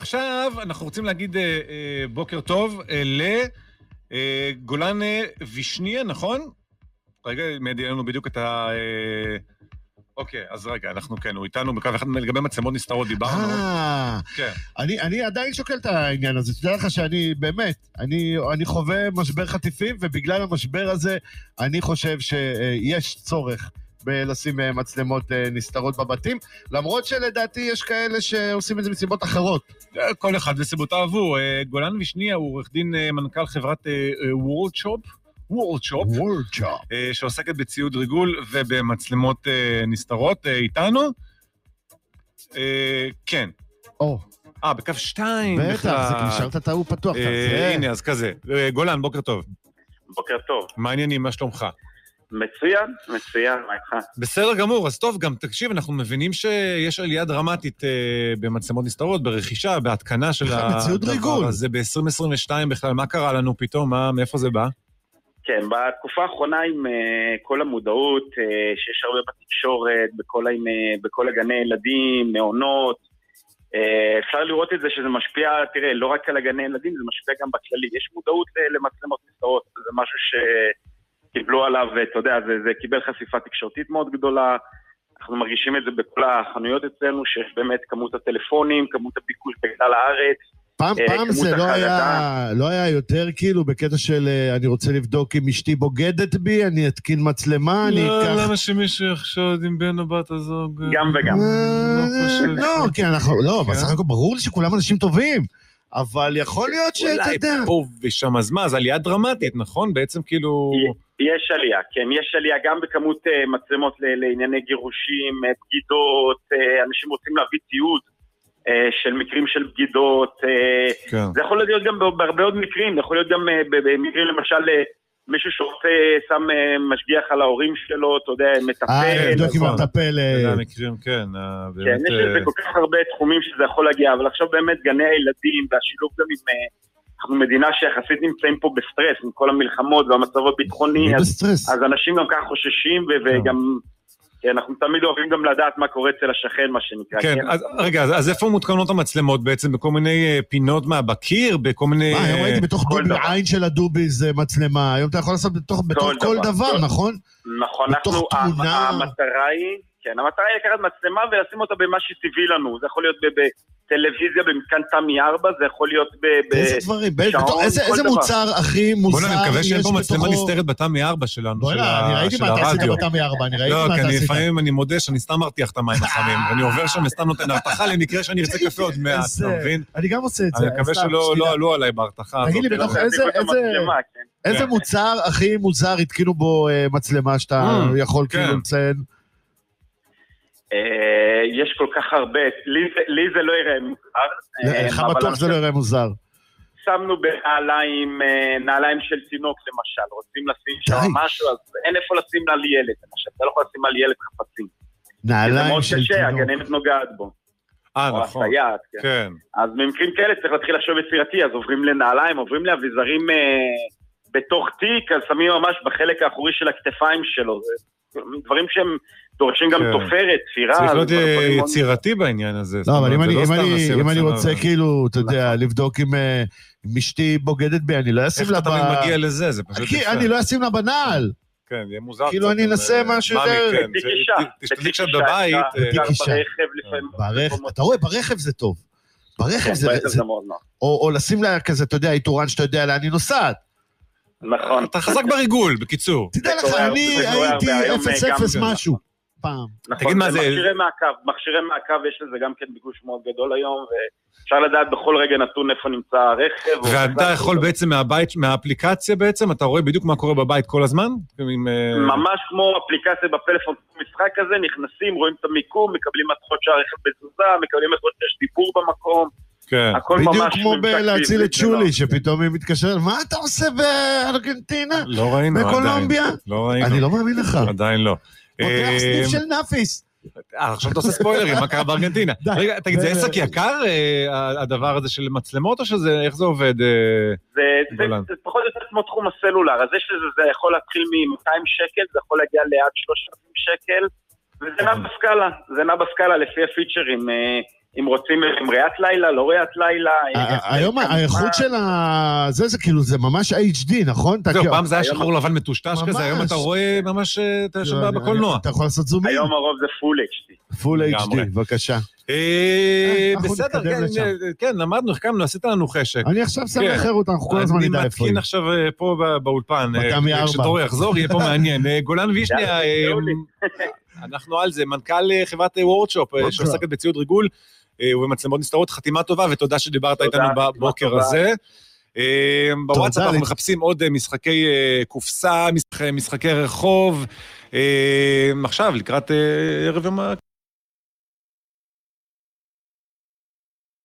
ועכשיו אנחנו רוצים להגיד בוקר טוב לגולן וישניה, נכון? רגע, מדי לנו בדיוק את ה... אוקיי, אז רגע, אנחנו כן, הוא איתנו בקו אחד לגבי מצלמות נסתרות, דיברנו. כן. אני עדיין שוקל את העניין הזה, תדע לך שאני באמת, אני חווה משבר חטיפים, ובגלל המשבר הזה אני חושב שיש צורך בלשים מצלמות נסתרות בבתים, למרות שלדעתי יש כאלה שעושים את זה מסיבות אחרות. כל אחד וסיבותיו עבור. גולן וישניה הוא עורך דין מנכ"ל חברת וורלדשופ, שעוסקת בציוד ריגול ובמצלמות נסתרות. איתנו? כן. בקו 2. בטח, זה נשארת את ההוא פתוח. הנה, אז כזה. גולן, בוקר טוב. בוקר טוב. מה העניינים, מה שלומך? מצוין, מה איתך? בסדר גמור, אז טוב, גם תקשיב, אנחנו מבינים שיש עלייה דרמטית במצלמות נסתרות, ברכישה, בהתקנה של הדבר הזה ב-2022 בכלל. מה קרה לנו פתאום? מאיפה זה בא? כן, בתקופה האחרונה עם כל המודעות שיש הרבה בתקשורת, בכל הגני ילדים, מעונות, אפשר לראות את זה שזה משפיע, תראה, לא רק על הגני ילדים, זה משפיע גם בכללי. יש מודעות למצלמות נסתרות, זה משהו שקיבלו עליו, אתה יודע, זה קיבל חשיפה תקשורתית מאוד גדולה, אנחנו מרגישים את זה בכל החנויות אצלנו, שיש באמת כמות הטלפונים, כמות הביקוש בכלל הארץ, פעם זה לא היה יותר כאילו בקטע של אני רוצה לבדוק אם אשתי בוגדת בי, אני אתקין מצלמה, אני אקח... לא, למה שמישהו יחשוד עם בן הבת הזו? גם וגם. לא, כי אנחנו, לא, בסך הכל ברור לי שכולם אנשים טובים, אבל יכול להיות שאתה יודע. אולי פה ושם, אז מה, זה עלייה דרמטית, נכון? בעצם כאילו... יש עלייה, כן, יש עלייה גם בכמות מצלמות לענייני גירושים, בגידות, אנשים רוצים להביא ציוד, של מקרים של בגידות, זה יכול להיות גם בהרבה עוד מקרים, זה יכול להיות גם במקרים למשל מישהו שרוצה שם משגיח על ההורים שלו, אתה יודע, מטפל. לבדוק עם המטפל. זה המקרים, כן. כן, יש לזה כל כך הרבה תחומים שזה יכול להגיע, אבל עכשיו באמת גני הילדים והשילוב גם עם, אנחנו מדינה שיחסית נמצאים פה בסטרס, עם כל המלחמות והמצב הביטחוני, אז אנשים גם כך חוששים וגם... כן, אנחנו תמיד אוהבים גם לדעת מה קורה אצל השכן, מה שנקרא. כן, רגע, אז איפה מותקנות המצלמות בעצם? בכל מיני פינות בקיר? בכל מיני... היום ראיתי בתוך דובי, עין של הדובי זה מצלמה, היום אתה יכול לעשות בתוך כל דבר, נכון? נכון, המטרה היא, כן, המטרה היא לקחת מצלמה ולשים אותה במה שטבעי לנו, זה יכול להיות בטלוויזיה, במתקן תמי 4, זה יכול להיות איזה דברים, איזה מוצר הכי מוזר יש בתוכו? בוא'נה, אני מקווה שאין פה מצלמה נסתרת בתמי 4 שלנו, של הרדיו. אני ראיתי מה אתה עשית בתמי 4, לא, כי לפעמים אני מודה שאני סתם מרתיח את המים החמים, ואני עובר שם וסתם נותן הרתחה למקרה שאני ארצה קפה עוד מעט, אתה מבין? אני גם עושה את זה. אני מקווה שלא עלו עליי בהרתחה. תגיד לי, בתוך איזה מוצר הכי מוזר התקינו בו מצלמה שאתה יכול כאילו לציין? יש כל כך הרבה, לי זה לא יראה מוזר. איך בטוח זה לא יראה מוזר? שמנו בנעליים של תינוק למשל, רוצים לשים שם משהו, אז אין איפה לשים על ילד, למשל, אתה לא יכול לשים על ילד חפצים. נעליים של תינוק. הגננת נוגעת בו. נכון, כן. אז במקרים כאלה צריך להתחיל לחשוב יצירתי, אז עוברים לנעליים, עוברים לאביזרים בתוך תיק, אז שמים ממש בחלק האחורי של הכתפיים שלו, זה דברים שהם דורשים גם תופרת, תפירה. צריך להיות יצירתי בעניין הזה. לא, אבל אם אני רוצה כאילו, אתה יודע, לבדוק אם אשתי בוגדת בי, אני לא אשים לה... איך אתה תמיד מגיע לזה? זה פשוט... אני לא אשים לה בנעל. כן, יהיה מוזר. כאילו אני אנסה משהו יותר... תשתדלי כשאת בבית... אתה רואה, ברכב זה טוב. ברכב זה... או לשים לה כזה, אתה יודע, איתורן שאתה יודע לאן היא נוסעת. נכון. אתה חזק בריגול, בקיצור. תדע לך, אני הייתי 0-0 משהו פעם. תגיד מה זה... מכשירי מעקב יש לזה גם כן ביקוש מאוד גדול היום, ואפשר לדעת בכל רגע נתון איפה נמצא הרכב. ואתה יכול בעצם מהאפליקציה בעצם, אתה רואה בדיוק מה קורה בבית כל הזמן? ממש כמו אפליקציה בפלאפון משחק הזה, נכנסים, רואים את המיקום, מקבלים התחות שהרכב בתזוזה, מקבלים התחות שיש דיבור במקום. בדיוק כמו להציל את שולי, שפתאום היא מתקשרת, מה אתה עושה בארגנטינה? לא ראינו, בקולומביה? לא ראינו. אני לא מאמין לך. עדיין לא. פותח סניף של נאפיס. עכשיו אתה עושה ספוילרים, מה קרה בארגנטינה? רגע, תגיד, זה עסק יקר, הדבר הזה של מצלמות, או שזה, איך זה עובד? זה פחות או יותר כמו תחום הסלולר, אז יש לזה, זה יכול להתחיל מ-200 שקל, זה יכול להגיע ליד 3,000 שקל, וזה נע בסקאלה, לפי הפיצ'רים, אם רוצים עם ראיית לילה, לא ראיית לילה. היום האיכות של זה כאילו, זה ממש HD, נכון? זהו, פעם זה היה שחור לבן מטושטש כזה, היום אתה רואה ממש את השבא בקולנוע. אתה יכול לעשות זומים? היום הרוב זה Full HD. Full HD, בבקשה. בסדר, כן, למדנו, החכמנו, עשית לנו חשק. אני עכשיו שם לחירות, אנחנו כל הזמן נדע איפה. אני מתקין עכשיו פה באולפן, כשדור יחזור, יהיה פה מעניין. גולן וישניה, אנחנו על זה, מנכ"ל חברת וורדשופ, שעוסקת בציוד ריגול, ובמצלמות נסתרות, חתימה טובה, ותודה שדיברת איתנו בבוקר הזה. בוואטסאפ אנחנו מחפשים עוד משחקי קופסה, משחקי רחוב, עכשיו לקראת ערב יום